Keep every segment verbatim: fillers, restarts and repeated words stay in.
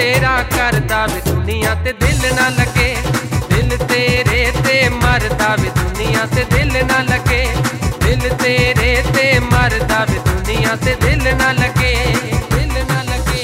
तेरा करदा वे दुनिया ते दिल ना लगे, दिल तेरे ते मरदा वे दुनिया ते दिल ना लगे, दिल तेरे ते मरदा वे दुनिया ते दिल ना लगे, दिल ना लगे।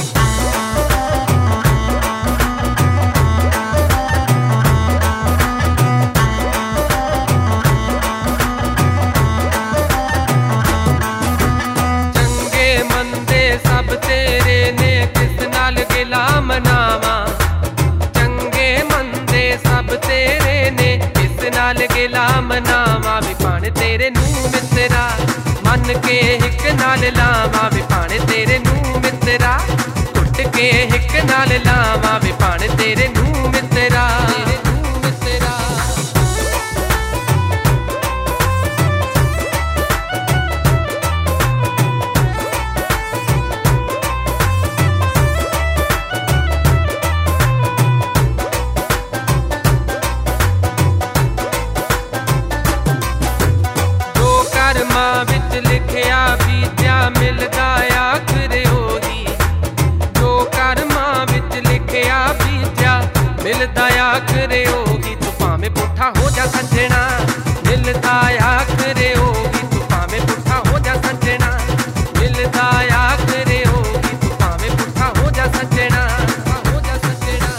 चंगे मंदे सब तेरे ने किस नाल गिला मनावा, चंगे मंदे सब तेरे ने किस नाल गिला मनावा, वे भाण तेरे नू मित्रा मन के हिक नाल लावा, वे भाण तेरे नू मित्रा घुट के हिक नाल लावा, वे भाण तेरे नू मित्रा नू मित्रा। लिखिया बीजा मिलदा आखरे ओही, जो कर्मा विच लिखिया बीजा मिलदा आखरे ओही, तू भावें पुट्ठा हो जा सज्जना मिलदा आखरे ओही, तू भावें पुट्ठा हो जा सज्जना मिलदा आखरे ओही, तू भावें पुट्ठा हो जा सज्जना हो जा सज्जना।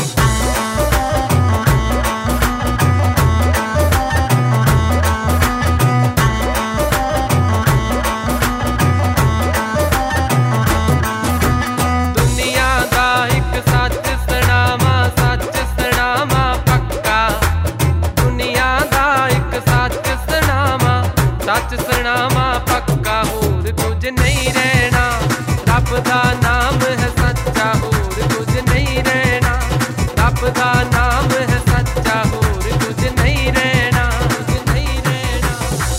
सच सुनावा पक्का होर कुछ नहीं रहना, रब दा नाम है सच्चा होर कुछ नहीं रहना, रब दा नाम है सच्चा होर कुछ नहीं रहना, कुछ नहीं रहना।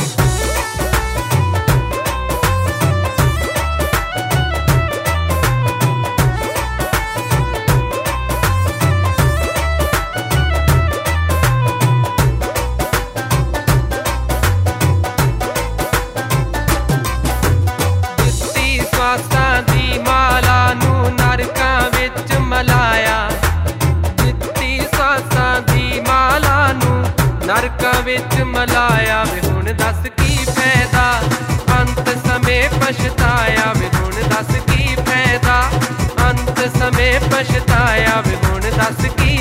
स्वासां दी माला नू नरकां विच मलाया, जित्ती स्वासां दी माला नू नरकां विच मलाया, वे हुण दस की फैदा अंत समय पछताया, वे हुण दस की फैदा अंत समय पछताया, वे हुण दस की